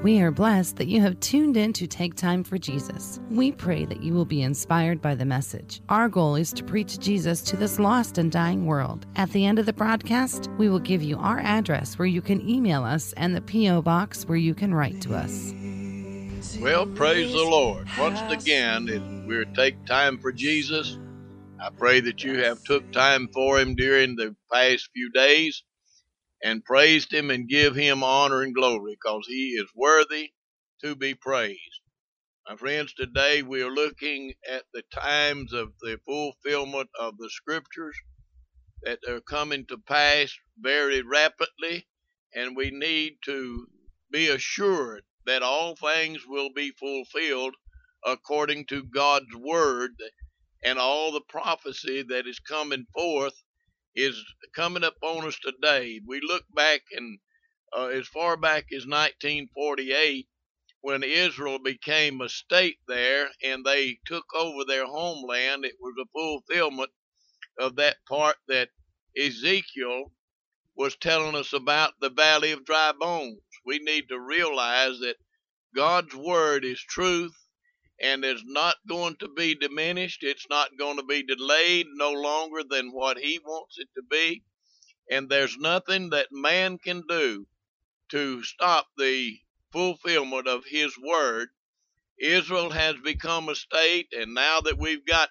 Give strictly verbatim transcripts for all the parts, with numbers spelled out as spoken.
We are blessed that you have tuned in to Take Time for Jesus. We pray that you will be inspired by the message. Our goal is to preach Jesus to this lost and dying world. At the end of the broadcast, we will give you our address where you can email us and the P O box where you can write to us. Well, praise the Lord. Once again, as we take time for Jesus, I pray that you have took time for him during the past few days and praised him and give him honor and glory, because he is worthy to be praised. My friends, today we are looking at the times of the fulfillment of the scriptures that are coming to pass very rapidly, and we need to be assured that all things will be fulfilled according to God's word, and all the prophecy that is coming forth is coming up on us today. We look back and uh, as far back as nineteen forty-eight, when Israel became a state there and they took over their homeland. It was a fulfillment of that part that Ezekiel was telling us about, the valley of dry bones. We need to realize that God's word is truth and is not going to be diminished. It's not going to be delayed no longer than what he wants it to be. And there's nothing that man can do to stop the fulfillment of his word. Israel has become a state, and now that we've got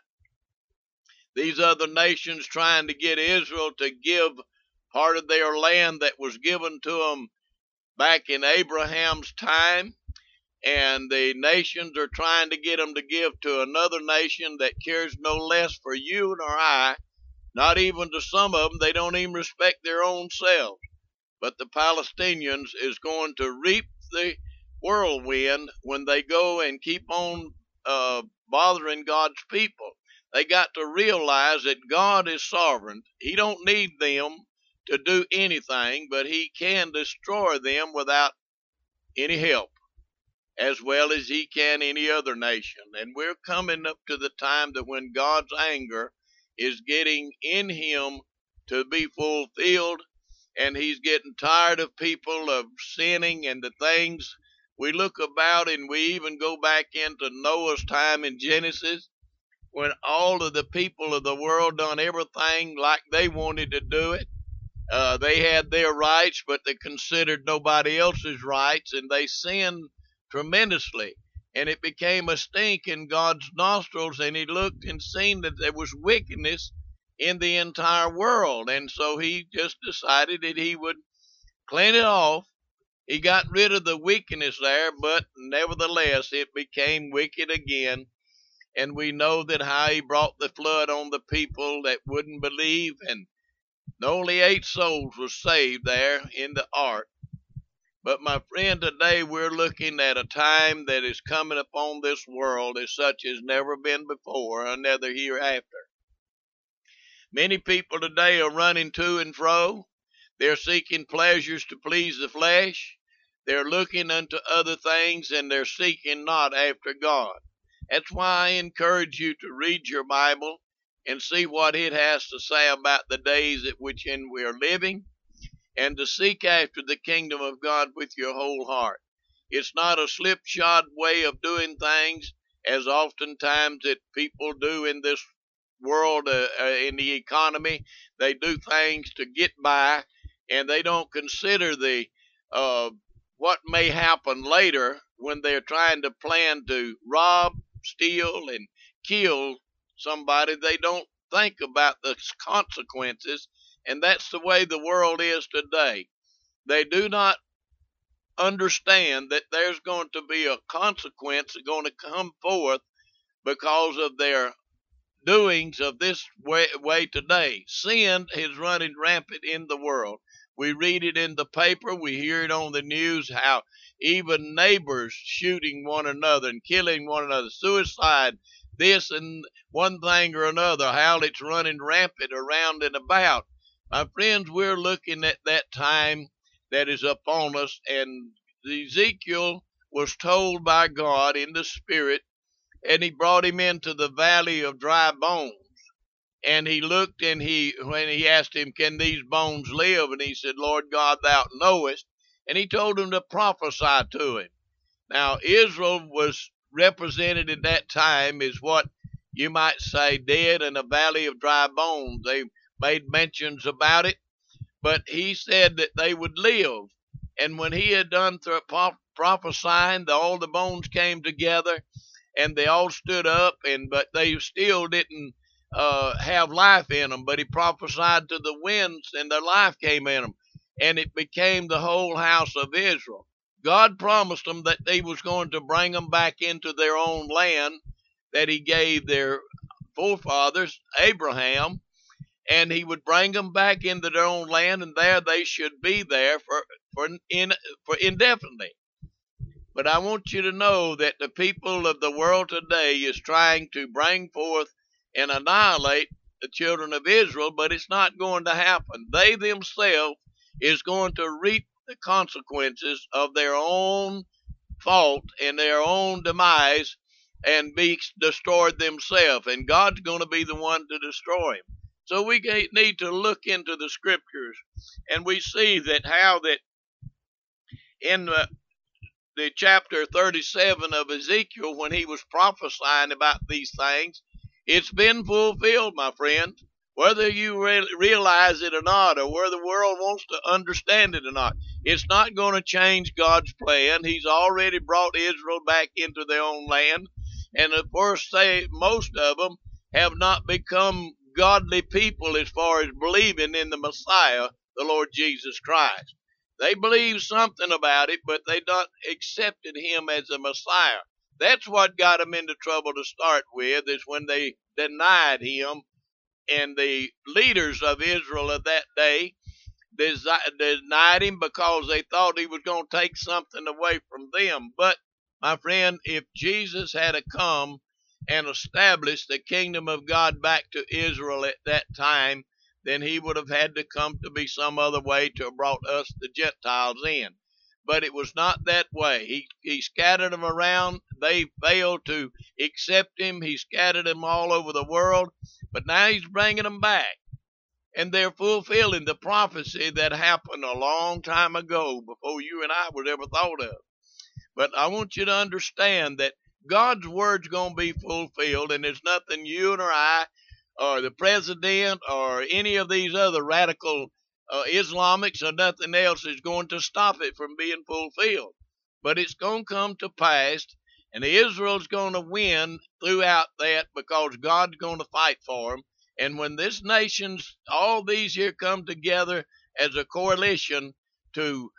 these other nations trying to get Israel to give part of their land that was given to them back in Abraham's time, and the nations are trying to get them to give to another nation that cares no less for you nor I, not even to some of them. They don't even respect their own selves. But the Palestinians is going to reap the whirlwind when they go and keep on uh, bothering God's people. They got to realize that God is sovereign. He don't need them to do anything, but he can destroy them without any help, as well as he can any other nation. And we're coming up to the time that when God's anger is getting in him to be fulfilled, and he's getting tired of people of sinning and the things we look about. And we even go back into Noah's time in Genesis, when all of the people of the world done everything like they wanted to do it. Uh, they had their rights, but they considered nobody else's rights, and they sinned tremendously, and it became a stink in God's nostrils, and he looked and seen that there was wickedness in the entire world, and so he just decided that he would clean it off. He got rid of the wickedness there, but nevertheless it became wicked again, and we know that how he brought the flood on the people that wouldn't believe, and only eight souls were saved there in the ark. But my friend, today we're looking at a time that is coming upon this world as such as never been before, or neither hereafter. Many people today are running to and fro. They're seeking pleasures to please the flesh. They're looking unto other things, and they're seeking not after God. That's why I encourage you to read your Bible and see what it has to say about the days at which in we are living, and to seek after the kingdom of God with your whole heart. It's not a slipshod way of doing things, as oftentimes that people do in this world, uh, uh, in the economy. They do things to get by, and they don't consider the uh, what may happen later when they're trying to plan to rob, steal, and kill somebody. They don't think about the consequences. And that's the way the world is today. They do not understand that there's going to be a consequence going to come forth because of their doings of this way, way today. Sin is running rampant in the world. We read it in the paper. We hear it on the news, how even neighbors shooting one another and killing one another, suicide, this and one thing or another, how it's running rampant around and about. My friends, we're looking at that time that is upon us, and Ezekiel was told by God in the Spirit, and he brought him into the valley of dry bones. And he looked, and he, when he asked him, can these bones live? And he said, Lord God, thou knowest. And he told him to prophesy to him. Now, Israel was represented at that time as what you might say dead in a valley of dry bones. They made mentions about it, but he said that they would live. And when he had done through prophesying, all the bones came together, and they all stood up, and but they still didn't uh, have life in them. But he prophesied to the winds, and their life came in them, and it became the whole house of Israel. God promised them that he was going to bring them back into their own land that he gave their forefathers, Abraham, and he would bring them back into their own land, and there they should be there for for in for indefinitely. But I want you to know that the people of the world today is trying to bring forth and annihilate the children of Israel, but it's not going to happen. They themselves is going to reap the consequences of their own fault and their own demise and be destroyed themselves, and God's going to be the one to destroy them. So we need to look into the scriptures, and we see that how that in the, the chapter thirty-seven of Ezekiel, when he was prophesying about these things, it's been fulfilled, my friend, whether you re- realize it or not, or whether the world wants to understand it or not. It's not going to change God's plan. He's already brought Israel back into their own land, and of course, say most of them have not become godly people as far as believing in the Messiah, the Lord Jesus Christ. They believe something about it, but they not accepted him as a Messiah. That's what got them into trouble to start with, is when they denied him, and the leaders of Israel of that day denied him because they thought he was going to take something away from them. But, my friend, if Jesus had come and established the kingdom of God back to Israel at that time, then he would have had to come to be some other way to have brought us, the Gentiles, in. But it was not that way. He, he scattered them around. They failed to accept him. He scattered them all over the world. But now he's bringing them back. And they're fulfilling the prophecy that happened a long time ago, before you and I was ever thought of. But I want you to understand that God's word's going to be fulfilled, and there's nothing you and or I or the president or any of these other radical uh, Islamics or nothing else is going to stop it from being fulfilled. But it's going to come to pass, and Israel's going to win throughout that, because God's going to fight for them. And when this nation's, all these here come together as a coalition to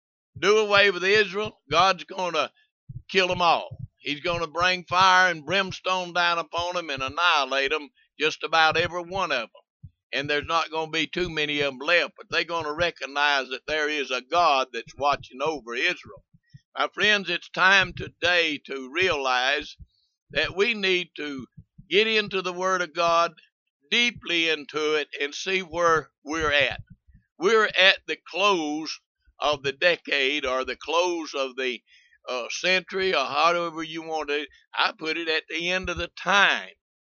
do away with Israel, God's going to kill them all. He's going to bring fire and brimstone down upon them and annihilate them, just about every one of them. And there's not going to be too many of them left, but they're going to recognize that there is a God that's watching over Israel. My friends, it's time today to realize that we need to get into the Word of God, deeply into it, and see where we're at. We're at the close of the decade, or the close of the uh, century, or however you want to. I put it at the end of the time.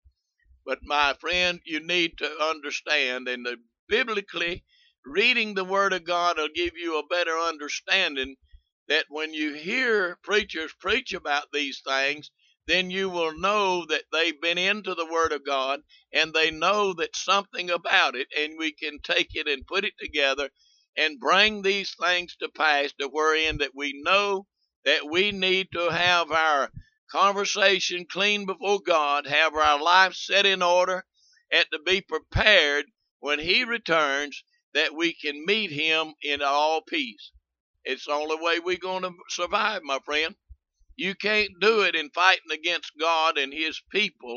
But my friend, you need to understand, and the, biblically, reading the Word of God will give you a better understanding, that when you hear preachers preach about these things, then you will know that they've been into the Word of God, and they know that something about it, and we can take it and put it together and bring these things to pass, to wherein that we know that we need to have our conversation clean before God, have our life set in order, and to be prepared when he returns, that we can meet him in all peace. It's the only way we're going to survive, my friend. You can't do it in fighting against God and his people,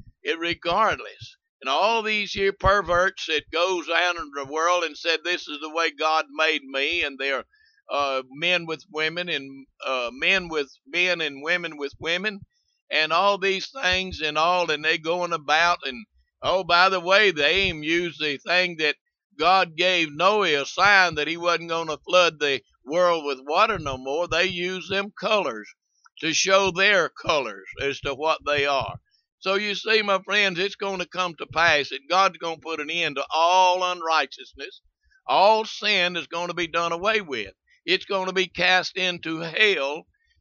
regardless. And all these here perverts that goes out in the world and said this is the way God made me, and they're uh, men with women, and uh, men with men, and women with women, and all these things and all, and they going about, and oh, by the way, they even used the thing that God gave Noah a sign that he wasn't going to flood the world with water no more. They used them colors to show their colors as to what they are. So you see, my friends, it's going to come to pass that God's going to put an end to all unrighteousness. All sin is going to be done away with. It's going to be cast into hell,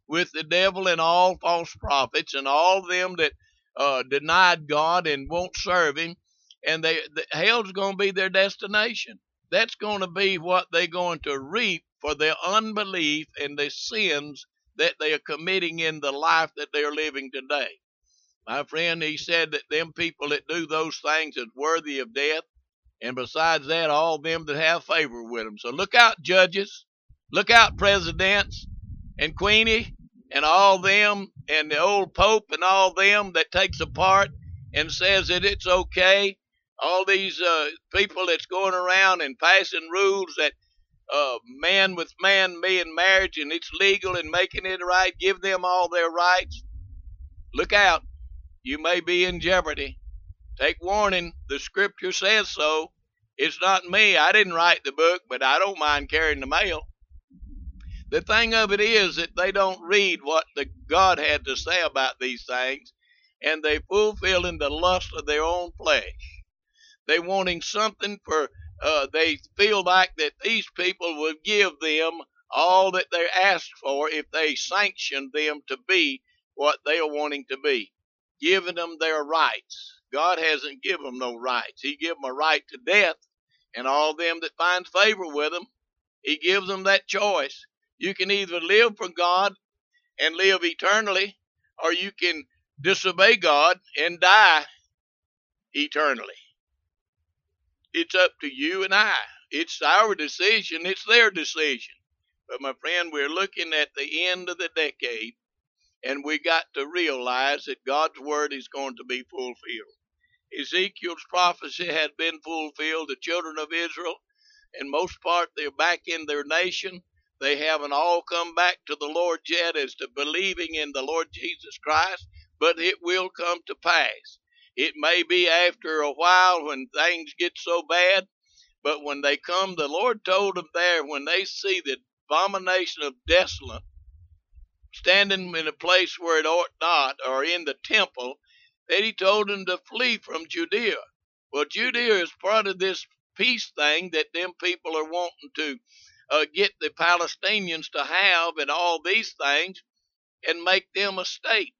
with the devil and all false prophets and all them that uh, denied God and won't serve him. And they, the, hell's going to be their destination. That's going to be what they're going to reap for their unbelief and the sins that they are committing in the life that they're living today. My friend, he said that them people that do those things is worthy of death. And besides that, all them that have favor with them. So look out, judges. Look out, presidents and Queenie and all them and the old Pope and all them that takes a part and says that it's okay. All these uh, people that's going around and passing rules that uh, man with man be in marriage and it's legal and making it right, give them all their rights. Look out. You may be in jeopardy. Take warning. The scripture says so. It's not me. I didn't write the book, but I don't mind carrying the mail. The thing of it is that they don't read what the God had to say about these things, and they fulfilling the lust of their own flesh. They wanting something for, uh, they feel like that these people would give them all that they asked for if they sanctioned them to be what they are wanting to be, giving them their rights. God hasn't given them no rights. He gave them a right to death, and all them that finds favor with them, he gives them that choice. You can either live for God and live eternally, or you can disobey God and die eternally. It's up to you and I. It's our decision. It's their decision. But my friend, we're looking at the end of the decade, and we got to realize that God's word is going to be fulfilled. Ezekiel's prophecy had been fulfilled. The children of Israel, in most part, they're back in their nation. They haven't all come back to the Lord yet as to believing in the Lord Jesus Christ, but it will come to pass. It may be after a while when things get so bad, but when they come, the Lord told them there, when they see the abomination of desolate standing in a place where it ought not, or in the temple, that he told them to flee from Judea. Well, Judea is part of this peace thing that them people are wanting to uh, get the Palestinians to have and all these things and make them a state.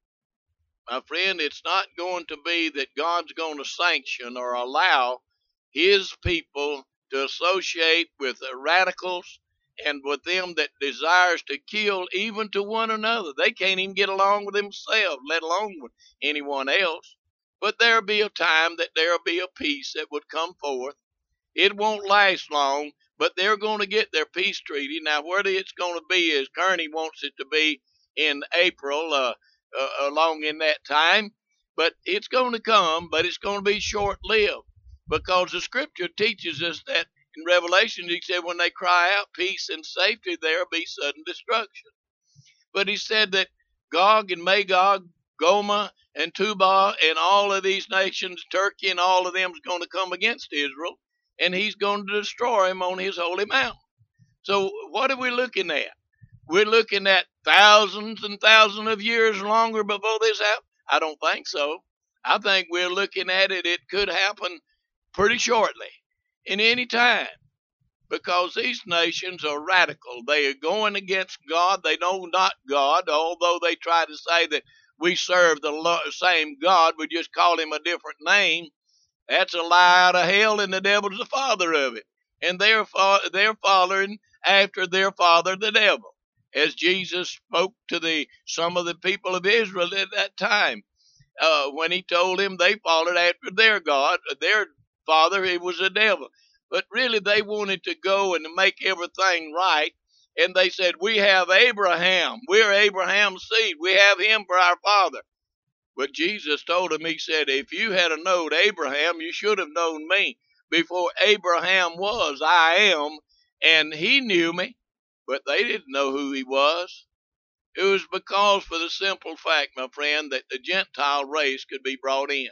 My friend, it's not going to be that God's going to sanction or allow his people to associate with the radicals and with them that desires to kill even to one another. They can't even get along with themselves, let alone with anyone else. But there'll be a time that there'll be a peace that would come forth. It won't last long, but they're going to get their peace treaty. Now, where it's going to be is Kearney wants it to be in April, uh, uh, along in that time. But it's going to come, but it's going to be short-lived, because the scripture teaches us that in Revelation, he said, when they cry out peace and safety, there'll be sudden destruction. But he said that Gog and Magog, Goma and Tubal, and all of these nations, Turkey and all of them, is going to come against Israel, and he's going to destroy them on his holy mountain. So what are we looking at? We're looking at thousands and thousands of years longer before this happens? I don't think so. I think we're looking at it, it could happen pretty shortly, in any time, because these nations are radical. They are going against God. They know not God, although they try to say that we serve the same God, we just call him a different name. That's a lie out of hell, and the devil's the father of it. And they're, fo- they're following after their father, the devil, as Jesus spoke to the some of the people of Israel at that time, uh, when he told them they followed after their God, their father, he was the devil. But really they wanted to go and make everything right, and they said, we have Abraham, we're Abraham's seed, we have him for our father. But Jesus told him, he said, if you had known Abraham, you should have known me. Before Abraham was, I am, and he knew me, but they didn't know who he was. It was because, for the simple fact, my friend, that the Gentile race could be brought in.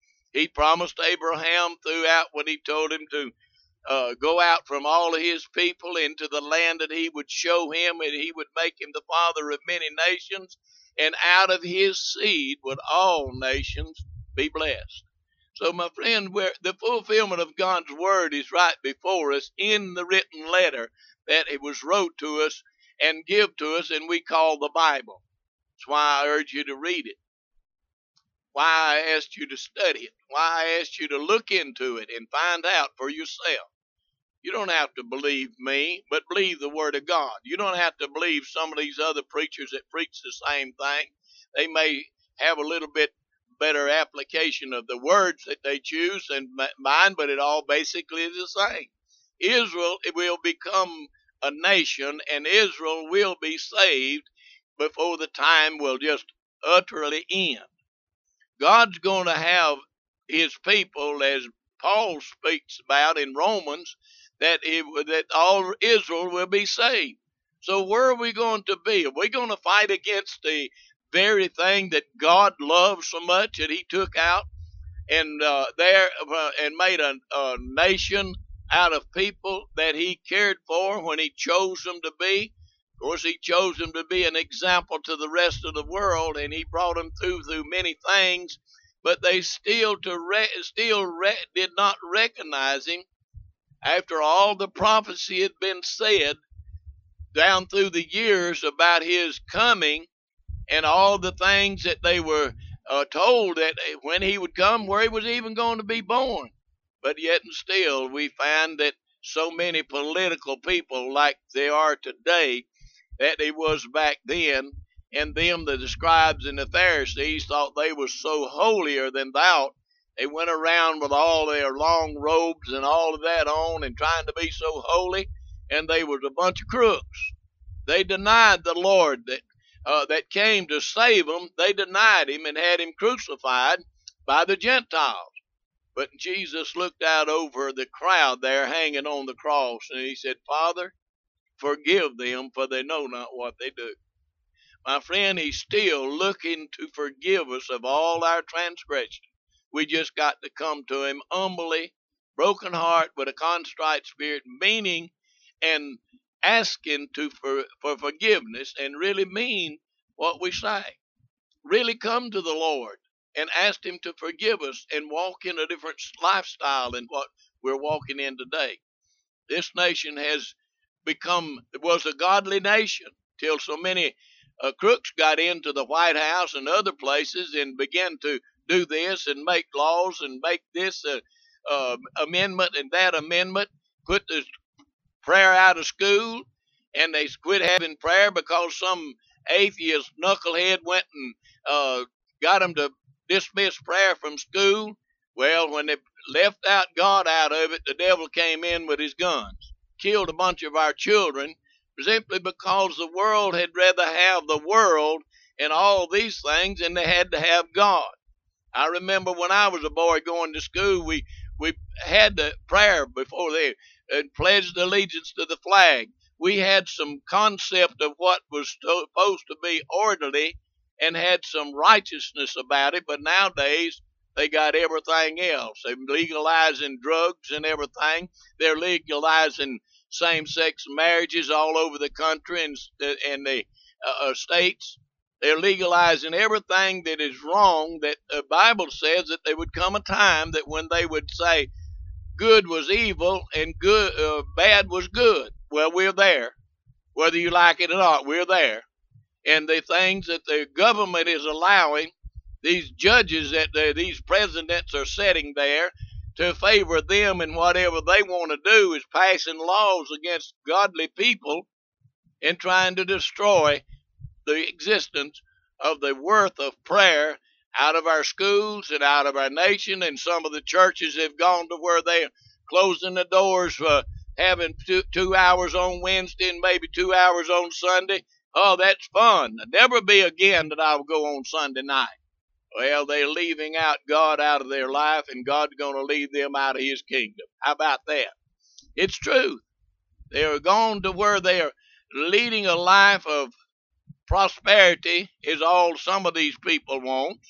He promised Abraham throughout when he told him to uh, go out from all of his people into the land that he would show him, and he would make him the father of many nations, and out of his seed would all nations be blessed. So, my friend, where the fulfillment of God's word is right before us in the written letter that it was wrote to us, and give to us, and we call the Bible. That's why I urge you to read it. Why I asked you to study it. Why I asked you to look into it and find out for yourself. You don't have to believe me, but believe the Word of God. You don't have to believe some of these other preachers that preach the same thing. They may have a little bit better application of the words that they choose than mine, but it all basically is the same. Israel will become a nation, and Israel will be saved before the time will just utterly end. God's going to have his people, as Paul speaks about in Romans, that it, that all Israel will be saved. So where are we going to be? Are we going to fight against the very thing that God loves so much that he took out and uh, there uh, and made a, a nation out of people that he cared for when he chose them to be? Of course, he chose them to be an example to the rest of the world, and he brought them through through many things, but they still to re- still re- did not recognize him after all the prophecy had been said down through the years about his coming and all the things that they were uh, told that when he would come, where he was even going to be born. But yet and still, we find that so many political people, like they are today, that it was back then, and them, the scribes and the Pharisees, thought they were so holier than thou. They went around with all their long robes and all of that on and trying to be so holy, and they was a bunch of crooks. They denied the Lord that uh, that came to save them. They denied him and had him crucified by the Gentiles. But Jesus looked out over the crowd there hanging on the cross, and he said, Father, forgive them, for they know not what they do. My friend, he's still looking to forgive us of all our transgressions. We just got to come to him humbly, broken heart, with a contrite spirit, meaning and asking to for, for forgiveness, and really mean what we say. Really come to the Lord and ask him to forgive us and walk in a different lifestyle than what we're walking in today. This nation has become, it was a godly nation till so many uh, crooks got into the White House and other places and began to do this and make laws and make this uh, uh, amendment and that amendment, put the prayer out of school, and they quit having prayer because some atheist knucklehead went and uh, got them to dismiss prayer from school. Well, when they left out God out of it, the devil came in with his guns, killed a bunch of our children, simply because the world had rather have the world and all these things than they had to have God. I remember when I was a boy going to school, we we had the prayer before they uh, pledged allegiance to the flag. We had some concept of what was supposed to be orderly and had some righteousness about it, but nowadays they got everything else. They're legalizing drugs and everything. They're legalizing same-sex marriages all over the country and, and the uh, states. They're legalizing everything that is wrong, that the Bible says that there would come a time that when they would say good was evil and good, uh, bad was good. Well, we're there. Whether you like it or not, we're there. And the things that the government is allowing, these judges that these presidents are setting there to favor them and whatever they want to do is passing laws against godly people and trying to destroy the existence of the worth of prayer out of our schools and out of our nation. And some of the churches have gone to where they're closing the doors for having two, two hours on Wednesday and maybe two hours on Sunday. Oh, that's fun. Never be again that I'll go on Sunday night. Well, they're leaving out God out of their life, and God's going to leave them out of his kingdom. How about that? It's true. They're gone to where they're leading a life of prosperity, is all some of these people want.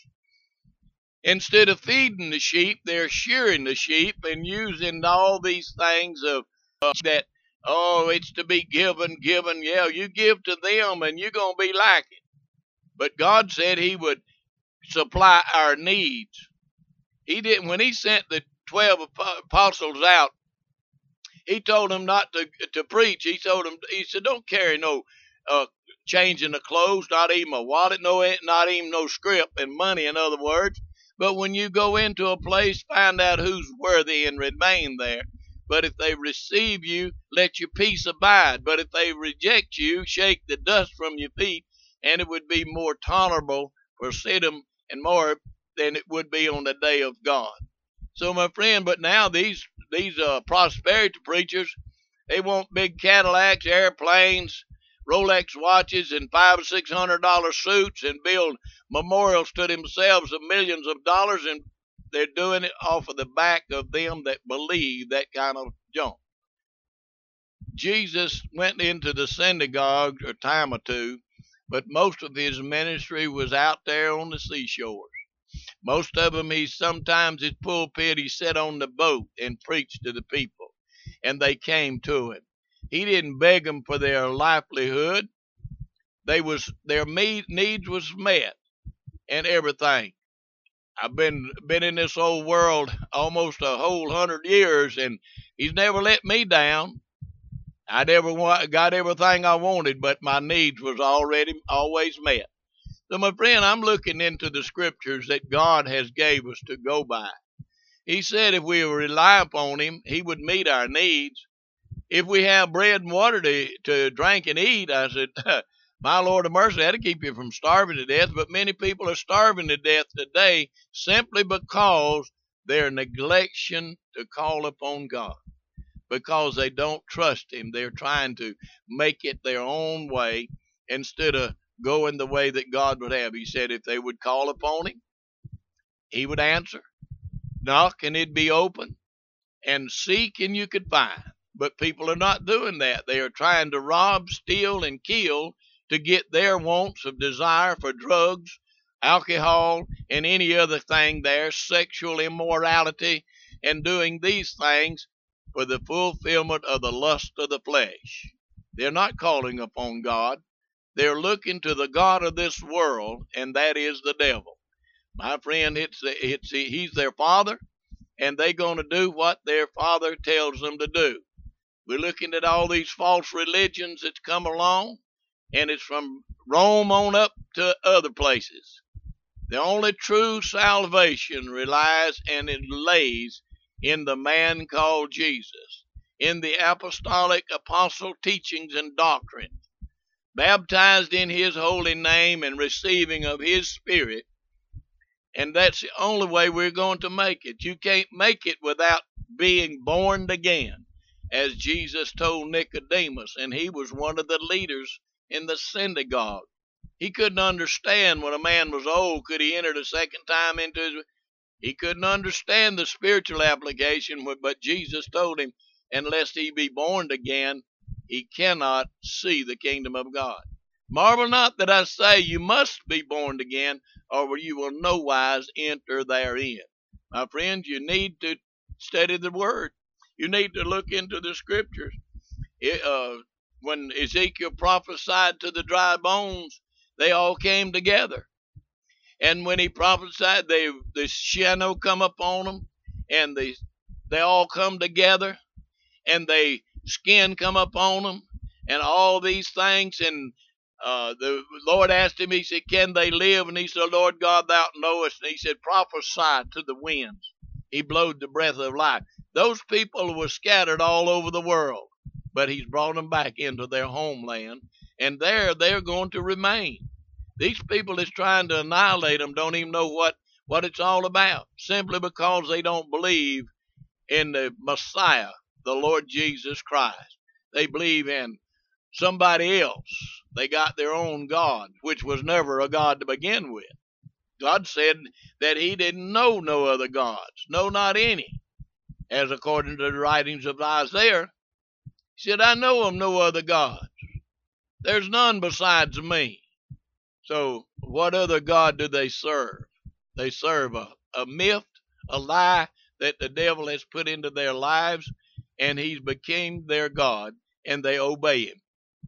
Instead of feeding the sheep, they're shearing the sheep and using all these things of uh, that, oh, it's to be given, given. Yeah, you give to them and you're going to be like it. But God said he would supply our needs. He didn't, when he sent the twelve apostles out, he told them not to to preach. He told them, he said, don't carry no uh, changing the clothes, not even a wallet, no, not even no scrip and money, in other words. But when you go into a place, find out who's worthy and remain there. But if they receive you, let your peace abide. But if they reject you, shake the dust from your feet, and it would be more tolerable for Sodom and more than it would be on the day of God. So, my friend, but now these these uh, prosperity preachers, they want big Cadillacs, airplanes, Rolex watches, and five or six hundred dollar suits, and build memorials to themselves of millions of dollars, and they're doing it off of the back of them that believe that kind of junk. Jesus went into the synagogue a time or two, but most of his ministry was out there on the seashores. Most of them, he sometimes his pulpit, he sat on the boat and preached to the people, and they came to him. He didn't beg them for their livelihood. They was their needs was met and everything. I've been been in this old world almost a whole hundred years, and he's never let me down. I never got everything I wanted, but my needs was already always met. So, my friend, I'm looking into the scriptures that God has gave us to go by. He said if we rely upon him, he would meet our needs. If we have bread and water to, to drink and eat, I said, my Lord of mercy, that'll keep you from starving to death. But many people are starving to death today simply because their neglection to call upon God, because they don't trust him. They're trying to make it their own way instead of going the way that God would have. He said if they would call upon him, he would answer. Knock and it'd be open, and seek and you could find. But people are not doing that. They are trying to rob, steal, and kill to get their wants of desire for drugs, alcohol, and any other thing there, sexual immorality, and doing these things for the fulfillment of the lust of the flesh. They're not calling upon God. They're looking to the God of this world, and that is the devil. My friend, it's it's he's their father, and they're going to do what their father tells them to do. We're looking at all these false religions that's come along, and it's from Rome on up to other places. The only true salvation relies and it lays in the man called Jesus, in the apostolic apostle teachings and doctrines, baptized in his holy name and receiving of his spirit. And that's the only way we're going to make it. You can't make it without being born again, as Jesus told Nicodemus, and he was one of the leaders in the synagogue. He couldn't understand when a man was old, could he enter the second time into his... He couldn't understand the spiritual application, but Jesus told him, unless he be born again, he cannot see the kingdom of God. Marvel not that I say you must be born again, or you will no wise enter therein. My friends, you need to study the word. You need to look into the scriptures. It, uh, when Ezekiel prophesied to the dry bones, they all came together. And when he prophesied, they the shadow come upon them, and they they all come together, and they skin come upon them, and all these things. And uh, the Lord asked him, he said, can they live? And he said, Lord God, thou knowest. And he said, prophesy to the winds. He blowed the breath of life. Those people were scattered all over the world, but he's brought them back into their homeland, and there they're going to remain. These people that's trying to annihilate them don't even know what, what it's all about, simply because they don't believe in the Messiah, the Lord Jesus Christ. They believe in somebody else. They got their own God, which was never a God to begin with. God said that he didn't know no other gods, no, not any. As according to the writings of Isaiah, he said, I know of no other gods. There's none besides me. So what other God do they serve? They serve a, a myth, a lie that the devil has put into their lives, and he's became their God, and they obey him.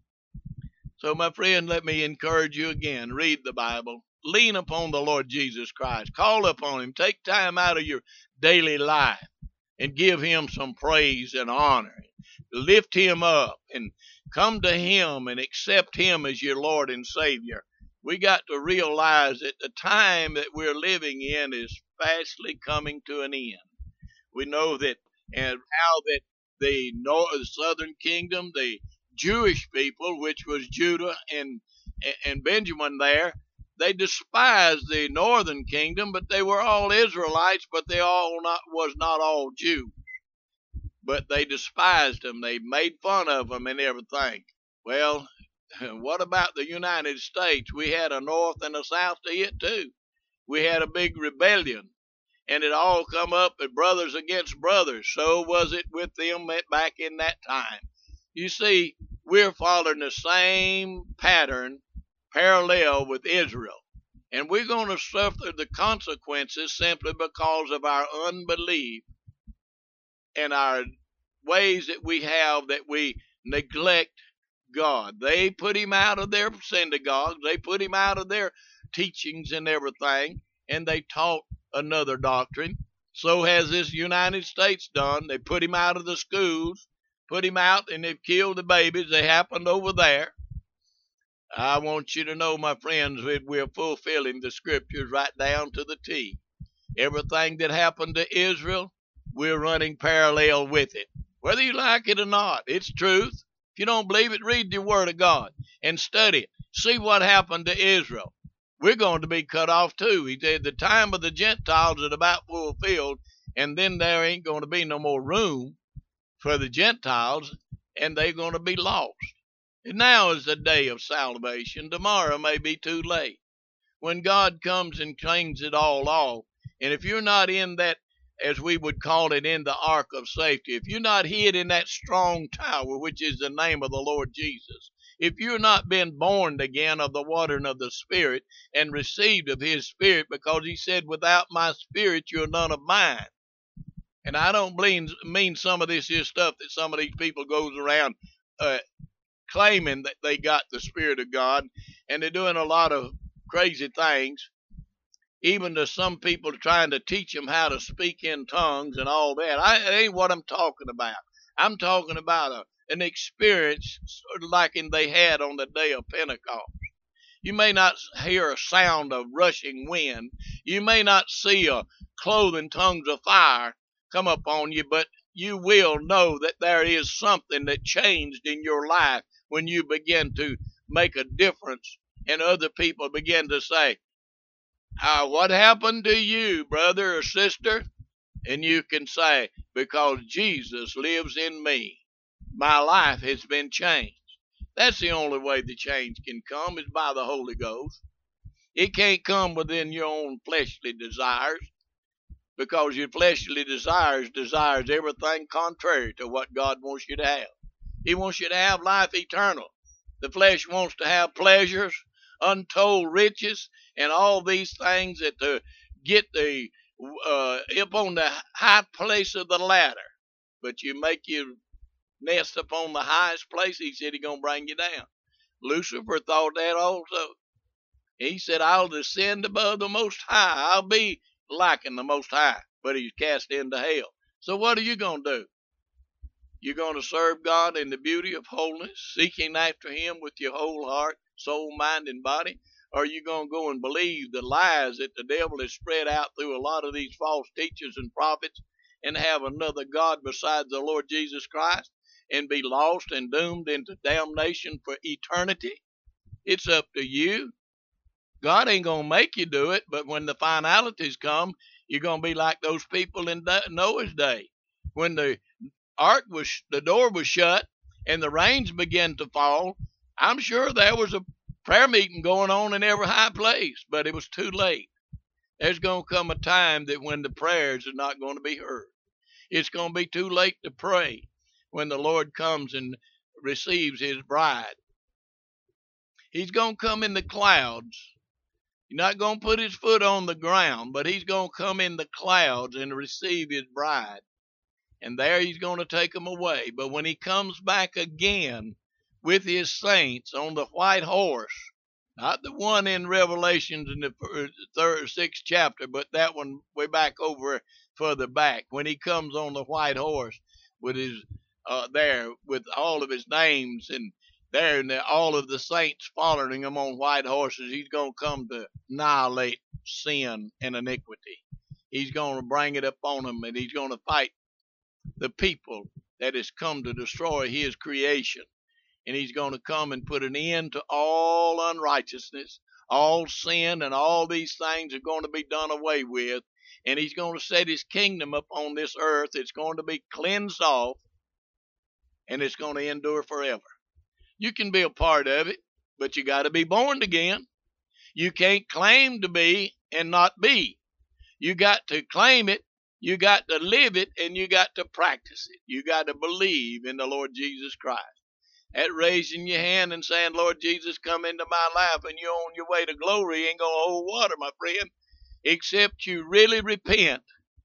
So, my friend, let me encourage you again. Read the Bible. Lean upon the Lord Jesus Christ. Call upon him. Take time out of your daily life and give him some praise and honor. Lift him up and come to him and accept him as your Lord and Savior. We got to realize that the time that we're living in is fastly coming to an end. We know that, and how that the north, southern kingdom, the Jewish people, which was Judah and and Benjamin there, they despised the northern kingdom, but they were all Israelites, but they all not was not all Jews. But they despised them. They made fun of them and everything. Well, what about the United States? We had a north and a south to it too. We had a big rebellion, and it all come up as brothers against brothers. So was it with them back in that time. You see, we're following the same pattern, parallel with Israel. And we're going to suffer the consequences simply because of our unbelief and our ways that we have that we neglect God. They put him out of their synagogues. They put him out of their teachings and everything, and they taught another doctrine. So has this United States done. They put him out of the schools, put him out, and they've killed the babies. They happened over there. I want you to know, my friends, that we're fulfilling the scriptures right down to the T. Everything that happened to Israel, we're running parallel with it. Whether you like it or not, it's truth. If you don't believe it, read the Word of God and study it. See what happened to Israel. We're going to be cut off too. He said the time of the Gentiles is about fulfilled, and then there ain't going to be no more room for the Gentiles, and they're going to be lost. And now is the day of salvation. Tomorrow may be too late. When God comes and cleans it all off, and if you're not in that, as we would call it, in the ark of safety, if you're not hid in that strong tower, which is the name of the Lord Jesus, if you're not been born again of the watering of the Spirit and received of his Spirit, because he said, without my Spirit, you're none of mine. And I don't mean, mean some of this here stuff that some of these people goes around uh, claiming that they got the Spirit of God, and they're doing a lot of crazy things. Even to some people trying to teach them how to speak in tongues and all that. I, it ain't what I'm talking about. I'm talking about a, an experience sort of like in they had on the day of Pentecost. You may not hear a sound of rushing wind. You may not see a clothing tongues of fire come upon you, but you will know that there is something that changed in your life when you begin to make a difference, and other people begin to say, Uh, what happened to you, brother or sister? And you can say, because Jesus lives in me, my life has been changed. That's the only way the change can come, is by the Holy Ghost. It can't come within your own fleshly desires, because your fleshly desires desires everything contrary to what God wants you to have. He wants you to have life eternal. The flesh wants to have pleasures, untold riches, and all these things that to get the uh, up on the high place of the ladder. But you make your nest upon the highest place, he said he's going to bring you down. Lucifer thought that also. He said, I'll descend above the Most High. I'll be liking the Most High, but he's cast into hell. So what are you going to do? You're going to serve God in the beauty of holiness, seeking after him with your whole heart, soul, mind, and body? Or are you going to go and believe the lies that the devil has spread out through a lot of these false teachers and prophets, and have another God besides the Lord Jesus Christ, and be lost and doomed into damnation for eternity? It's up to you. God ain't going to make you do it, but when the finalities come, you're going to be like those people in Noah's day. When the ark was, the door was shut, and the rains began to fall, I'm sure there was a prayer meeting going on in every high place, but it was too late. There's going to come a time that when the prayers are not going to be heard. It's going to be too late to pray when the Lord comes and receives his bride. He's going to come in the clouds. He's not going to put his foot on the ground, but he's going to come in the clouds and receive his bride. And there he's going to take them away. But when he comes back again with his saints on the white horse, not the one in Revelations in the third, sixth chapter, but that one way back over further back, when he comes on the white horse with his uh, there with all of his names and there and all of the saints following him on white horses. He's going to come to annihilate sin and iniquity. He's going to bring it upon them, and he's going to fight the people that has come to destroy his creation. And he's going to come and put an end to all unrighteousness, all sin, and all these things are going to be done away with. And he's going to set his kingdom up on this earth. It's going to be cleansed off, and it's going to endure forever. You can be a part of it, but you got to be born again. You can't claim to be and not be. You got to claim it, you got to live it, and you got to practice it. You got to believe in the Lord Jesus Christ. At raising your hand and saying, Lord Jesus, come into my life, and you're on your way to glory, ain't going to hold water, my friend, except you really repent.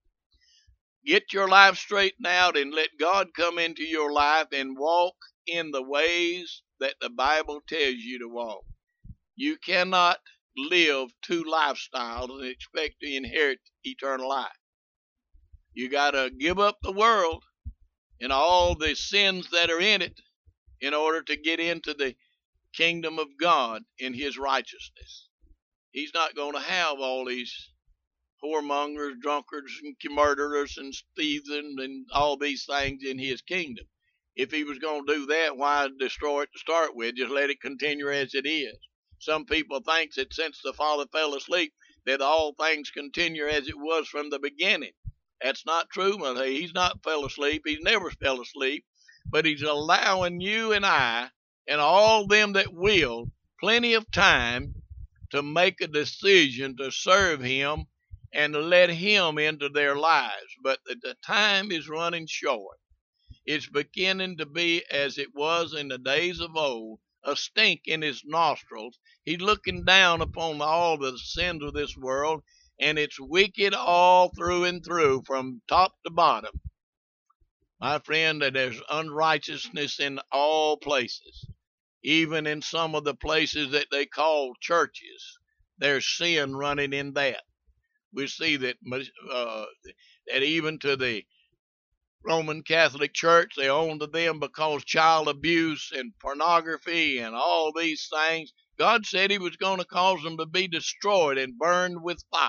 Get your life straightened out and let God come into your life and walk in the ways that the Bible tells you to walk. You cannot live two lifestyles and expect to inherit eternal life. You got to give up the world and all the sins that are in it in order to get into the kingdom of God in his righteousness. He's not going to have all these whoremongers, drunkards, and murderers, and thieves, and all these things in his kingdom. If he was going to do that, why destroy it to start with? Just let it continue as it is. Some people think that since the Father fell asleep, that all things continue as it was from the beginning. That's not true. He's not fell asleep. He's never fell asleep. But he's allowing you and I and all them that will plenty of time to make a decision to serve him and to let him into their lives. But the, the time is running short. It's beginning to be as it was in the days of old, a stink in his nostrils. He's looking down upon all the sins of this world, and it's wicked all through and through, from top to bottom. My friend, there's unrighteousness in all places. Even in some of the places that they call churches, there's sin running in that. We see that, uh, that even to the Roman Catholic Church, they own to them because child abuse and pornography and all these things. God said he was going to cause them to be destroyed and burned with fire.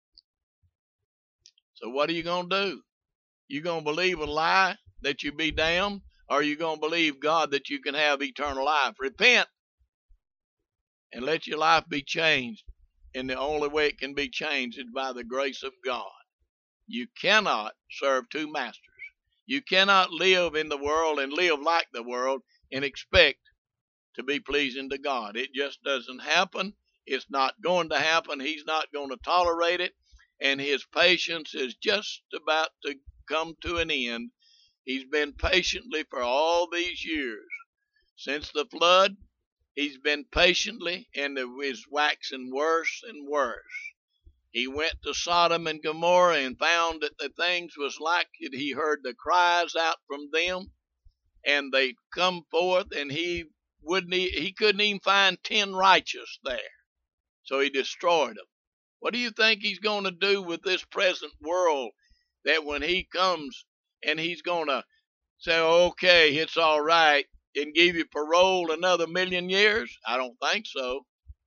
So what are you going to do? You going to believe a lie that you be damned, or are you going to believe God that you can have eternal life? Repent and let your life be changed. And the only way it can be changed is by the grace of God. You cannot serve two masters. You cannot live in the world and live like the world and expect to be pleasing to God. It just doesn't happen. It's not going to happen. He's not going to tolerate it. And his patience is just about to come to an end. He's been patiently for all these years. Since the flood, he's been patiently, and it is waxing worse and worse. He went to Sodom and Gomorrah and found that the things was like it. He heard the cries out from them, and they come forth, and he wouldn't. He couldn't even find ten righteous there, so he destroyed them. What do you think he's going to do with this present world? That when he comes and he's going to say, "Okay, it's all right," and give you parole another million years? I don't think so.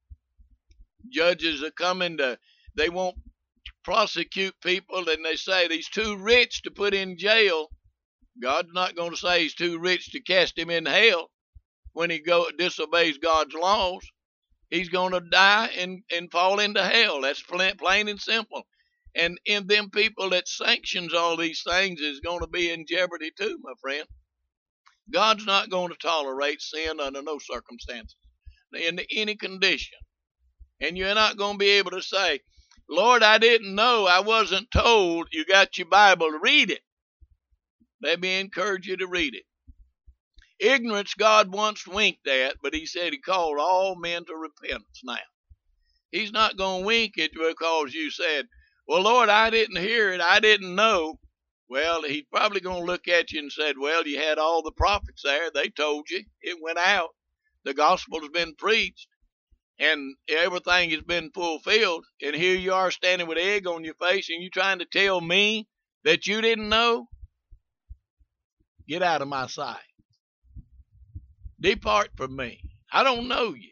Judges are coming to. They won't prosecute people, and they say he's too rich to put in jail. God's not going to say he's too rich to cast him in hell when he go disobeys God's laws. He's going to die and, and fall into hell. That's plain and simple. And in them people that sanctions all these things is going to be in jeopardy too, my friend. God's not going to tolerate sin under no circumstances, in any condition. And you're not going to be able to say, "Lord, I didn't know, I wasn't told." You got your Bible, read it. Let me encourage you to read it. Ignorance God once winked at, but he said he called all men to repentance now. He's not going to wink at you because you said, "Well, Lord, I didn't hear it, I didn't know." Well, he's probably going to look at you and said, "Well, you had all the prophets there. They told you. It went out. The gospel's been preached. And everything has been fulfilled, and here you are standing with egg on your face, and you trying to tell me that you didn't know? Get out of my sight." Depart from me. I don't know you.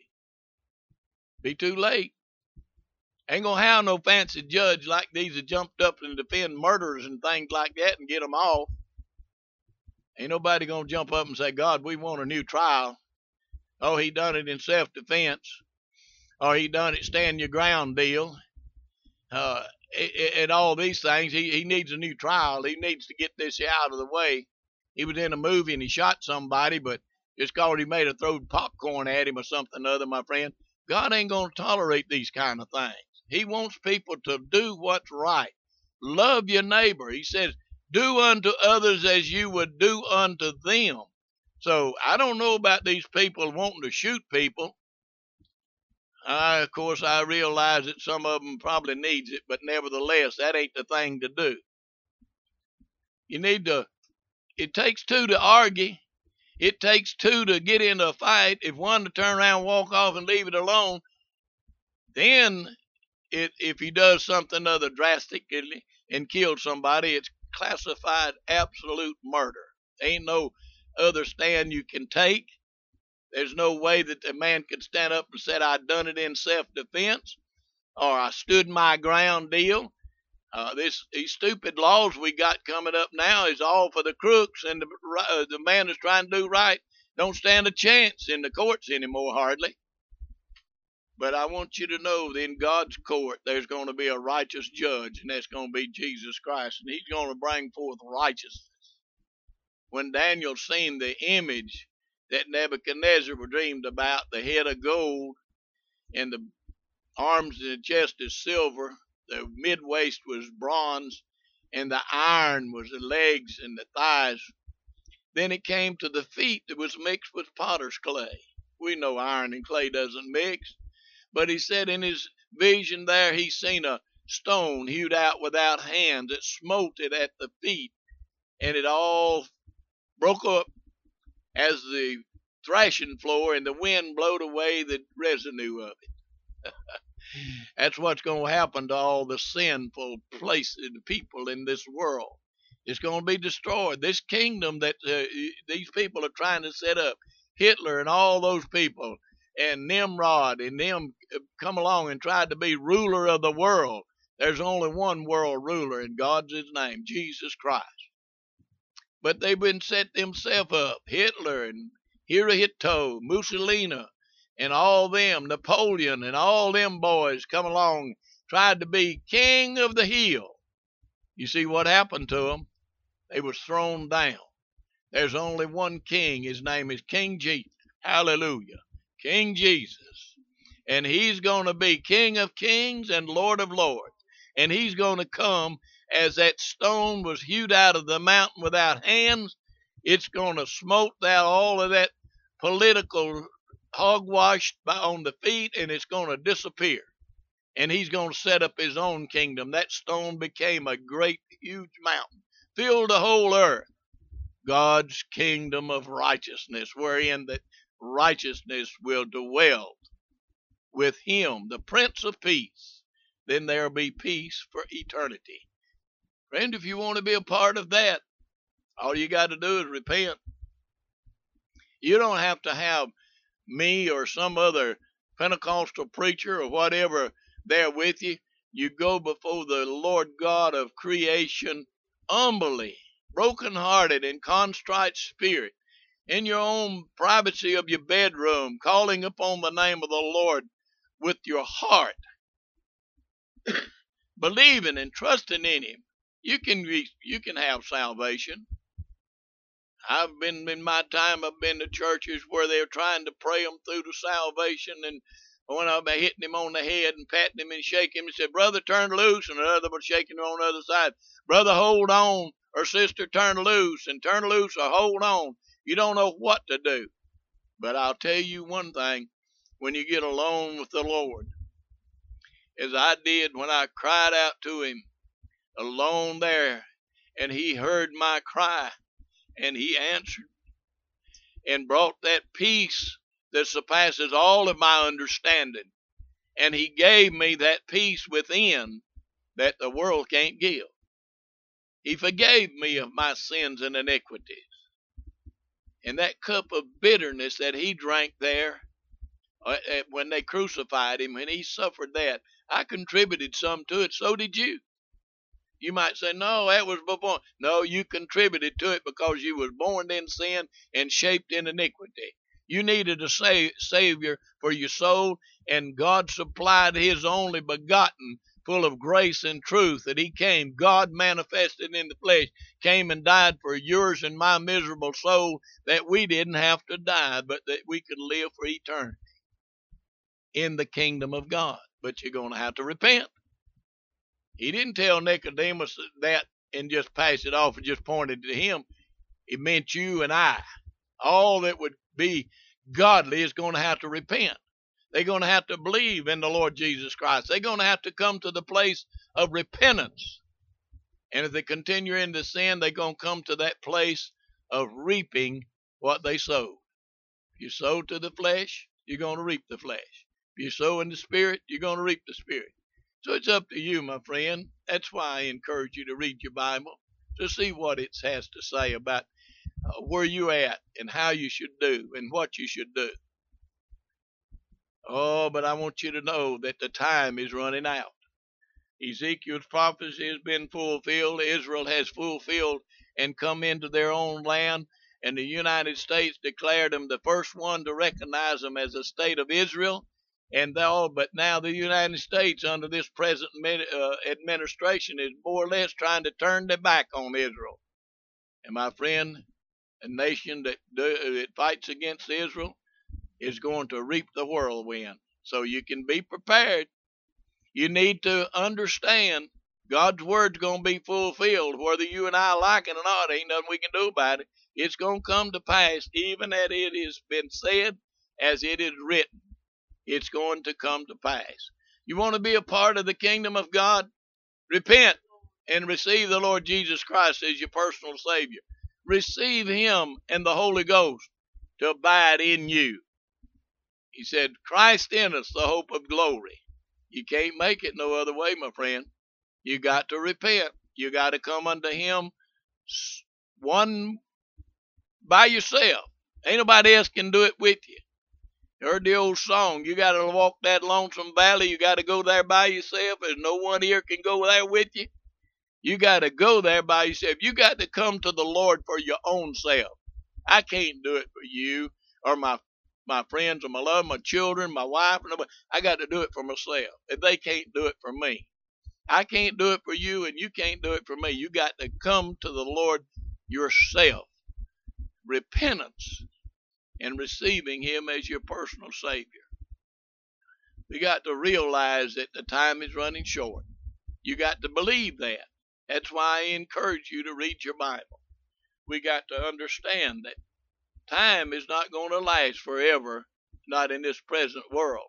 Be too late. Ain't gonna have no fancy judge like these that jumped up and defend murderers and things like that and get them off. Ain't nobody gonna jump up and say, God, we want a new trial. Oh, he done it in self-defense. Or he done it stand your ground deal. Uh, and all these things. He, he needs a new trial. He needs to get this out of the way. He was in a movie and he shot somebody, but just because he made a throw popcorn at him or something or other, my friend, God ain't going to tolerate these kind of things. He wants people to do what's right. Love your neighbor. He says, do unto others as you would do unto them. So I don't know about these people wanting to shoot people. I, of course, I realize that some of them probably needs it, but nevertheless, that ain't the thing to do. You need to, it takes two to argue. It takes two to get into a fight. If one to turn around, walk off, and leave it alone, then it, if he does something other drastically and kills somebody, it's classified absolute murder. Ain't no other stand you can take. There's no way that the man could stand up and say, I done it in self-defense, or I stood my ground deal. Uh, this these stupid laws we got coming up now is all for the crooks, and the, uh, the man that's trying to do right don't stand a chance in the courts anymore, hardly. But I want you to know that in God's court, there's going to be a righteous judge, and that's going to be Jesus Christ, and he's going to bring forth righteousness. When Daniel seen the image that Nebuchadnezzar dreamed about, the head of gold, and the arms and the chest is silver, the mid-waist was bronze, and the iron was the legs and the thighs. Then it came to the feet that was mixed with potter's clay. We know iron and clay doesn't mix. But he said in his vision there, he seen a stone hewed out without hands that smote it at the feet, and it all broke up as the thrashing floor, and the wind blowed away the residue of it. That's what's going to happen to all the sinful places, people in this world. It's going to be destroyed. This kingdom that uh, these people are trying to set up, Hitler and all those people, and Nimrod and them come along and tried to be ruler of the world. There's only one world ruler, and God's his name, Jesus Christ. But they've been set themselves up, Hitler and Hirohito, Mussolini, and all them, Napoleon and all them boys come along, tried to be king of the hill. You see what happened to them? They was thrown down. There's only one king. His name is King Jesus. Hallelujah. King Jesus. And he's going to be King of kings and Lord of lords. And he's going to come as that stone was hewed out of the mountain without hands. It's going to smote out all of that political hogwash on the feet, and it's going to disappear. And he's going to set up his own kingdom. That stone became a great, huge mountain, filled the whole earth. God's kingdom of righteousness, wherein that righteousness will dwell with him, the Prince of Peace. Then there'll be peace for eternity. Friend, if you want to be a part of that, all you got to do is repent. You don't have to have me or some other Pentecostal preacher or whatever there with you. You go before the Lord God of creation humbly, brokenhearted, and contrite spirit, in your own privacy of your bedroom, calling upon the name of the Lord with your heart, believing and trusting in him. You can be, you can have salvation. I've been, in my time, I've been to churches where they're trying to pray them through to salvation, and when I've been hitting him on the head and patting him and shaking him, and said, brother, turn loose, and another was shaking him on the other side. Brother, hold on, or sister, turn loose, and turn loose or hold on. You don't know what to do. But I'll tell you one thing, when you get alone with the Lord, as I did when I cried out to him, alone there, and he heard my cry, and he answered and brought that peace that surpasses all of my understanding. And he gave me that peace within that the world can't give. He forgave me of my sins and iniquities. And that cup of bitterness that he drank there uh, uh, when they crucified him, when he suffered that, I contributed some to it. So did you. You might say, no, that was before. No, you contributed to it because you was born in sin and shaped in iniquity. You needed a sa- Savior for your soul, and God supplied his only begotten, full of grace and truth, that he came, God manifested in the flesh, came and died for yours and my miserable soul, that we didn't have to die, but that we could live for eternity in the kingdom of God. But you're going to have to repent. He didn't tell Nicodemus that and just pass it off and just point it to him. It meant you and I. All that would be godly is going to have to repent. They're going to have to believe in the Lord Jesus Christ. They're going to have to come to the place of repentance. And if they continue into sin, they're going to come to that place of reaping what they sowed. If you sow to the flesh, you're going to reap the flesh. If you sow in the Spirit, you're going to reap the Spirit. So it's up to you, my friend. That's why I encourage you to read your Bible, to see what it has to say about uh, where you're at and how you should do and what you should do. Oh, but I want you to know that the time is running out. Ezekiel's prophecy has been fulfilled. Israel has fulfilled and come into their own land, and the United States declared them the first one to recognize them as a state of Israel. And all, but now the United States, under this present uh, administration, is more or less trying to turn their back on Israel. And my friend, a nation that, do, that fights against Israel is going to reap the whirlwind. So you can be prepared. You need to understand God's word's going to be fulfilled. Whether you and I like it or not, ain't nothing we can do about it. It's going to come to pass, even as it has been said, as it is written. It's going to come to pass. You want to be a part of the kingdom of God? Repent and receive the Lord Jesus Christ as your personal Savior. Receive him and the Holy Ghost to abide in you. He said, Christ in us, the hope of glory. You can't make it no other way, my friend. You got to repent. You got to come unto him one by yourself. Ain't nobody else can do it with you. Heard the old song, you got to walk that lonesome valley. You got to go there by yourself. There's no one here can go there with you. You got to go there by yourself. You got to come to the Lord for your own self. I can't do it for you or my my friends or my love, my children, my wife. Nobody. I got to do it for myself. If they can't do it for me. I can't do it for you and you can't do it for me. You got to come to the Lord yourself. Repentance. And receiving him as your personal Savior. We got to realize that the time is running short. You got to believe that. That's why I encourage you to read your Bible. We got to understand that time is not going to last forever, not in this present world.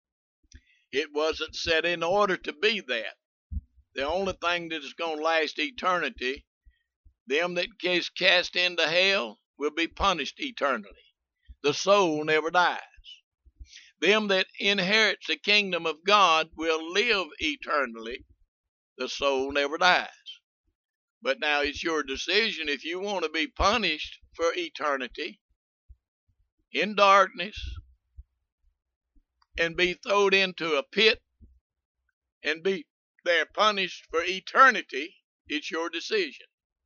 It wasn't set in order to be that. The only thing that is going to last eternity, them that is cast into hell will be punished eternally. The soul never dies. Them that inherits the kingdom of God will live eternally. The soul never dies. But now it's your decision if you want to be punished for eternity in darkness and be thrown into a pit and be there punished for eternity. It's your decision.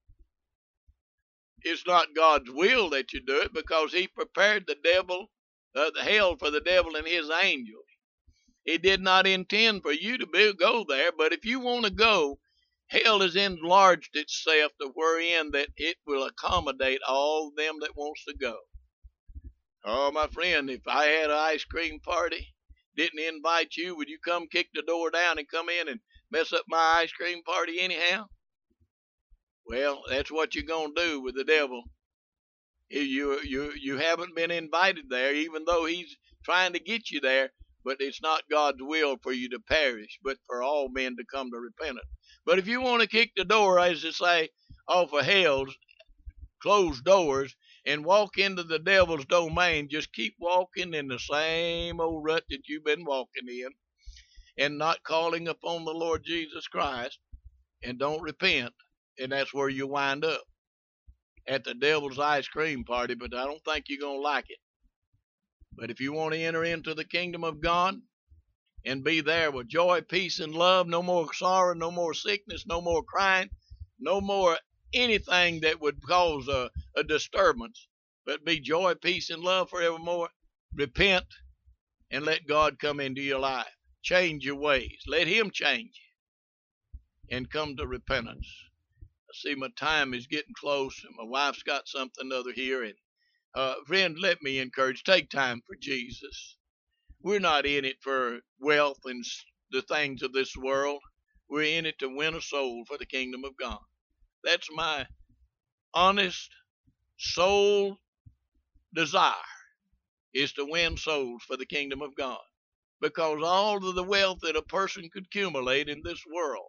It's not God's will that you do it because he prepared the devil, uh, the hell for the devil and his angels. He did not intend for you to be, go there, but if you want to go, hell has enlarged itself to wherein that it will accommodate all them that wants to go. Oh, my friend, if I had an ice cream party, didn't invite you, would you come kick the door down and come in and mess up my ice cream party anyhow? Well, that's what you're going to do with the devil. You, you, you haven't been invited there, even though he's trying to get you there, but it's not God's will for you to perish, but for all men to come to repentance. But if you want to kick the door, as they say, off of hell's closed doors and walk into the devil's domain, just keep walking in the same old rut that you've been walking in and not calling upon the Lord Jesus Christ, and don't repent. And that's where you wind up. at the devil's ice cream party, but I don't think you're going to like it. But if you want to enter into the kingdom of God and be there with joy, peace, and love, no more sorrow, no more sickness, no more crying, no more anything that would cause a, a disturbance, but be joy, peace, and love forevermore, repent and let God come into your life. Change your ways. Let Him change you and come to repentance. I see my time is getting close, and my wife's got something other here. And uh, friend, let me encourage, take time for Jesus. We're not in it for wealth and the things of this world. We're in it to win a soul for the kingdom of God. That's my honest soul desire, is to win souls for the kingdom of God. Because all of the wealth that a person could accumulate in this world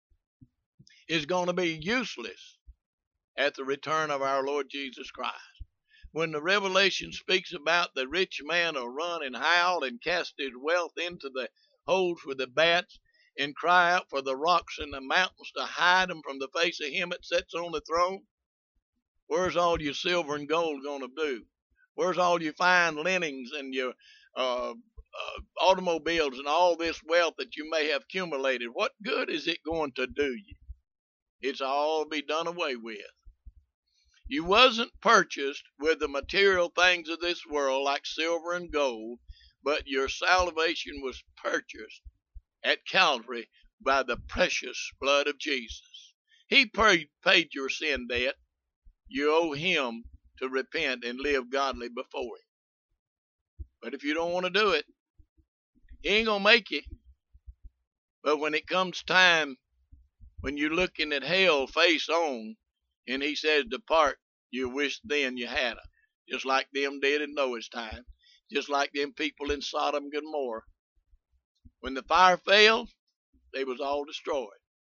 is going to be useless at the return of our Lord Jesus Christ. When the Revelation speaks about the rich man will run and howl and cast his wealth into the holes with the bats and cry out for the rocks and the mountains to hide them from the face of him that sits on the throne, where's all your silver and gold going to do? Where's all your fine linens and your uh, uh, automobiles and all this wealth that you may have accumulated? What good is it going to do you? It's all be done away with. You wasn't purchased with the material things of this world like silver and gold, but your salvation was purchased at Calvary by the precious blood of Jesus. He paid, paid your sin debt. You owe Him to repent and live godly before Him. But if you don't want to do it, He ain't going to make you. But when it comes time, when you're looking at hell face on, and He says, depart, you wish then you had her. Just like them did in Noah's time. Just like them people in Sodom and Gomorrah. When the fire failed, they was all destroyed.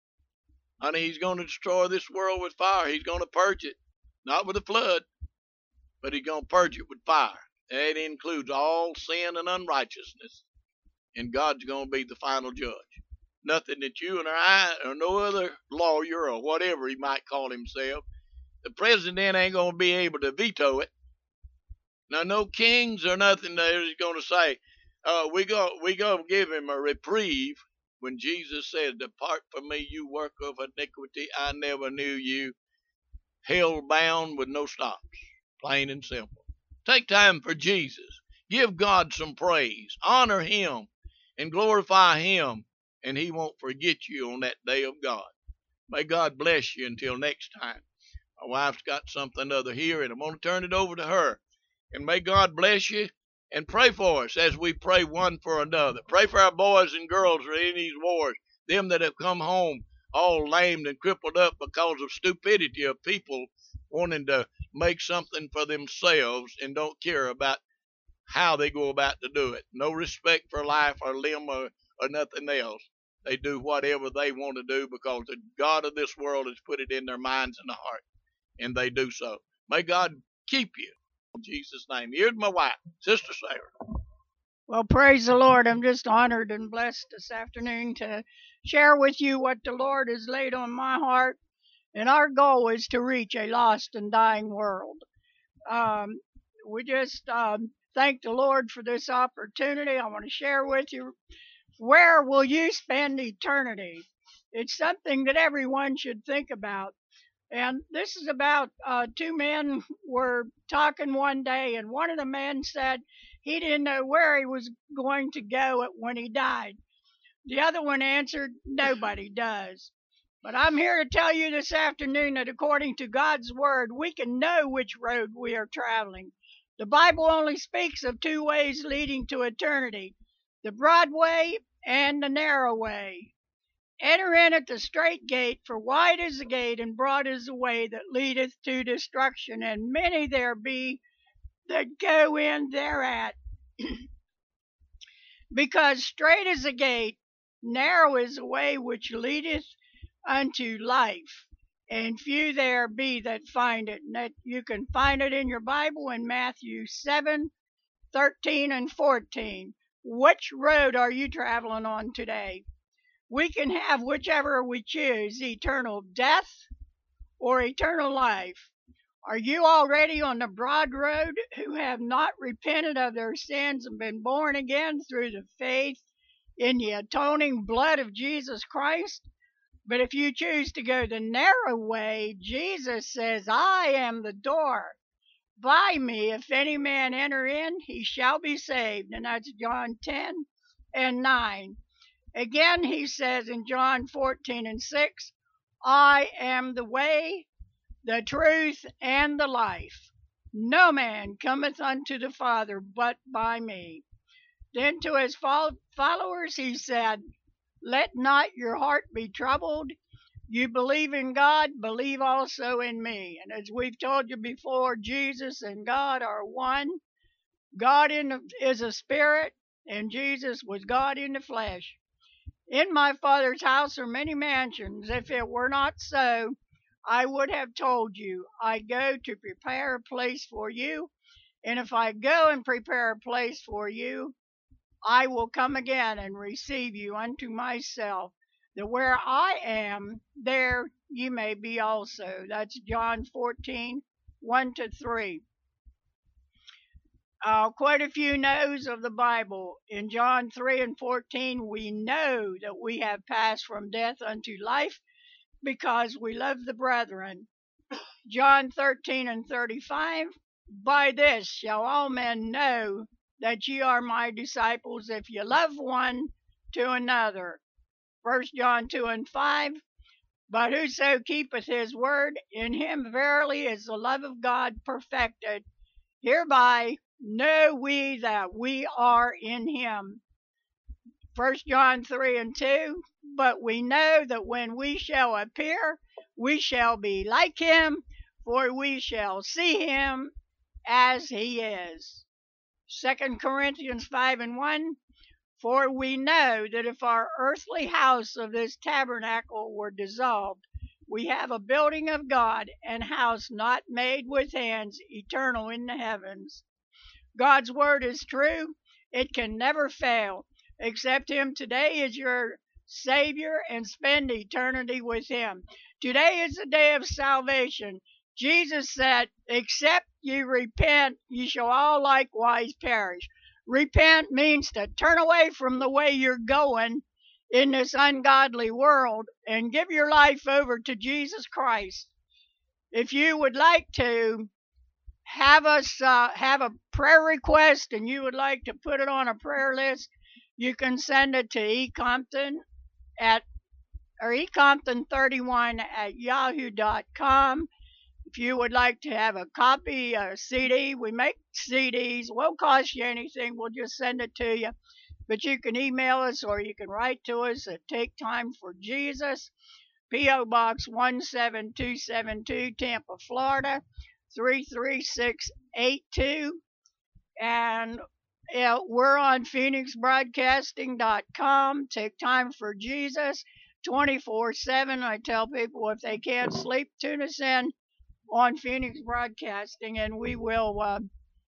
Honey, He's going to destroy this world with fire. He's going to purge it. Not with a flood, but He's going to purge it with fire. That includes all sin and unrighteousness. And God's going to be the final judge. Nothing that you and I or no other lawyer or whatever he might call himself, the president ain't going to be able to veto it. Now, no kings or nothing there is going to say, uh, we go we go give him a reprieve when Jesus said, depart from me, you work of iniquity, I never knew you. Hell bound with no stops, plain and simple. Take time for Jesus. Give God some praise. Honor Him and glorify Him, and He won't forget you on that day of God. May God bless you until next time. My wife's got something other here, and I'm going to turn it over to her. And may God bless you, and pray for us as we pray one for another. Pray for our boys and girls who are in these wars, them that have come home all lamed and crippled up because of stupidity of people wanting to make something for themselves and don't care about how they go about to do it. No respect for life or limb or, or nothing else. They do whatever they want to do because the God of this world has put it in their minds and heart, and they do so. May God keep you. In Jesus' name. Here's my wife, Sister Sarah. Well, praise the Lord. I'm just honored and blessed this afternoon to share with you what the Lord has laid on my heart. And our goal is to reach a lost and dying world. Um, we just um, thank the Lord for this opportunity. I want to share with you, where will you spend eternity? It's something that everyone should think about. And this is about uh, two men were talking one day, and one of the men said he didn't know where he was going to go when he died. The other one answered, nobody does. But I'm here to tell you this afternoon that according to God's word, we can know which road we are traveling. The Bible only speaks of two ways leading to eternity, the broad way and the narrow way. Enter in at the strait gate, for wide is the gate, and broad is the way that leadeth to destruction, and many there be that go in thereat. Because strait is the gate, narrow is the way which leadeth unto life, and few there be that find it. And that you can find it in your Bible in Matthew seven, thirteen, and fourteen. Which road are you traveling on today? We can have whichever we choose, eternal death or eternal life. Are you already on the broad road who have not repented of their sins and been born again through the faith in the atoning blood of Jesus Christ? But if you choose to go the narrow way, Jesus says, I am the door. By me, if any man enter in, he shall be saved. And that's John ten and nine. Again, he says in John fourteen and six, I am the way, the truth, and the life. No man cometh unto the Father but by me. Then to his followers he said, let not your heart be troubled. You believe in God, believe also in me. And as we've told you before, Jesus and God are one. God in the, is a spirit, and Jesus was God in the flesh. In my Father's house are many mansions. If it were not so, I would have told you, I go to prepare a place for you. And if I go and prepare a place for you, I will come again and receive you unto myself, that where I am, there ye may be also. That's John fourteen, one to three. Uh, quite a few knows of the Bible. In John three and fourteen, we know that we have passed from death unto life because we love the brethren. John thirteen and thirty-five, by this shall all men know that ye are my disciples, if ye love one to another. First John two and five, but whoso keepeth his word, in him verily is the love of God perfected. Hereby know we that we are in him. First John three and two, but we know that when we shall appear, we shall be like him, for we shall see him as he is. Second Corinthians five and one, for we know that if our earthly house of this tabernacle were dissolved, we have a building of God, and house not made with hands, eternal in the heavens. God's word is true. It can never fail. Accept him today as your Savior and spend eternity with him. Today is the day of salvation. Jesus said, except ye repent, ye shall all likewise perish. Repent means to turn away from the way you're going in this ungodly world and give your life over to Jesus Christ. If you would like to have us uh, have a prayer request and you would like to put it on a prayer list, you can send it to ecompton at or ecompton thirty-one at yahoo dot com. If you would like to have a copy, a C D, we make C Ds. Won't cost you anything. We'll just send it to you. But you can email us or you can write to us at Take Time for Jesus, P O Box one seven two seven two, Tampa, Florida, three three six eight two. And uh, we're on phoenix broadcasting dot com. Take Time for Jesus, twenty-four seven. I tell people if they can't sleep, tune us in on Phoenix Broadcasting, and we will uh,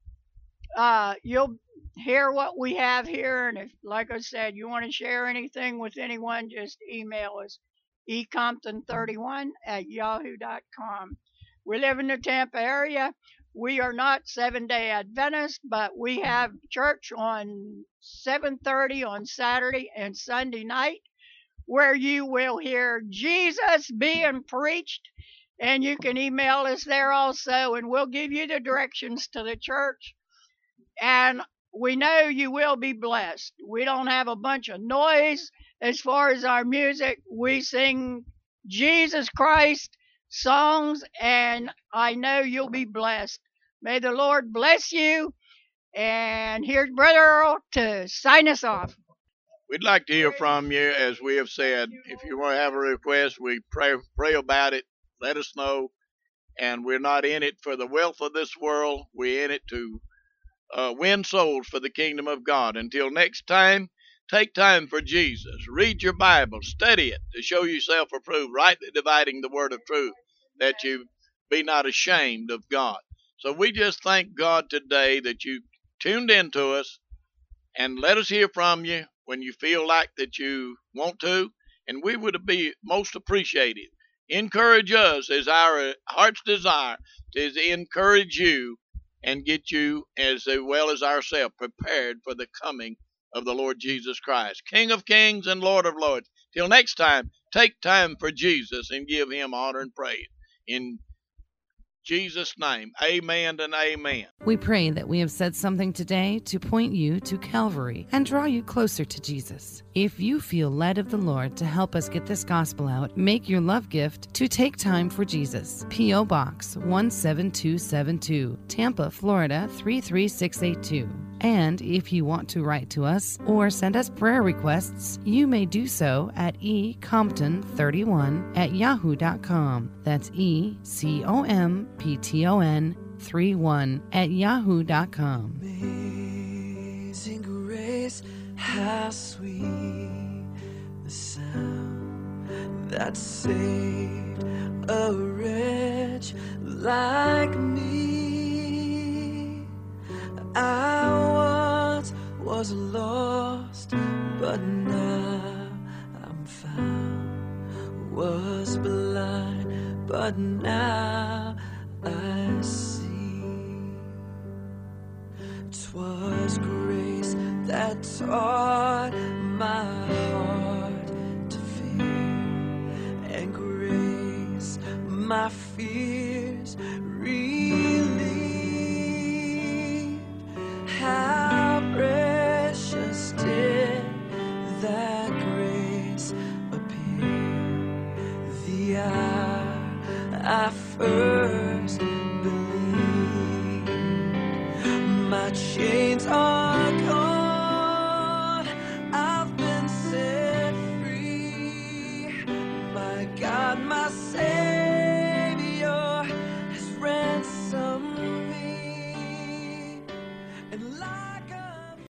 uh, you'll hear what we have here. And if, like I said, you want to share anything with anyone, just email us, ecompton thirty-one at yahoo dot com. We live in the Tampa area. We are not Seventh-day Adventist, but we have church on seven thirty on Saturday and Sunday night, where you will hear Jesus being preached. And you can email us there also, and we'll give you the directions to the church. And we know you will be blessed. We don't have a bunch of noise as far as our music. We sing Jesus Christ songs, and I know you'll be blessed. May the Lord bless you. And here's Brother Earl to sign us off. We'd like to hear from you, as we have said. If you want to have a request, we pray, pray about it. Let us know. And we're not in it for the wealth of this world. We're in it to uh, win souls for the kingdom of God. Until next time, take time for Jesus. Read your Bible. Study it to show yourself approved, rightly dividing the word of truth, that you be not ashamed of God. So we just thank God today that you tuned in to us, and let us hear from you when you feel like that you want to. And we would be most appreciative encourage us as our heart's desire to encourage you and get you, as well as ourselves, prepared for the coming of the Lord Jesus Christ, King of kings and Lord of lords. Till next time, take time for Jesus and give him honor and praise. In Jesus' name, amen and amen. We pray that we have said something today to point you to Calvary and draw you closer to Jesus. If you feel led of the Lord to help us get this gospel out, make your love gift to Take Time for Jesus. P O. Box one seven two seven two, Tampa, Florida three three six eight two. And if you want to write to us or send us prayer requests, you may do so at e compton thirty-one at yahoo dot com. That's E C O M P T O N thirty-one at yahoo dot com. Amazing grace, how sweet the sound that saved a wretch like me. I once was lost, but now I'm found. Was blind, but now I see. 'Twas grace that taught my heart to fear, and grace my fears relieved. How precious did that grace appear the hour I first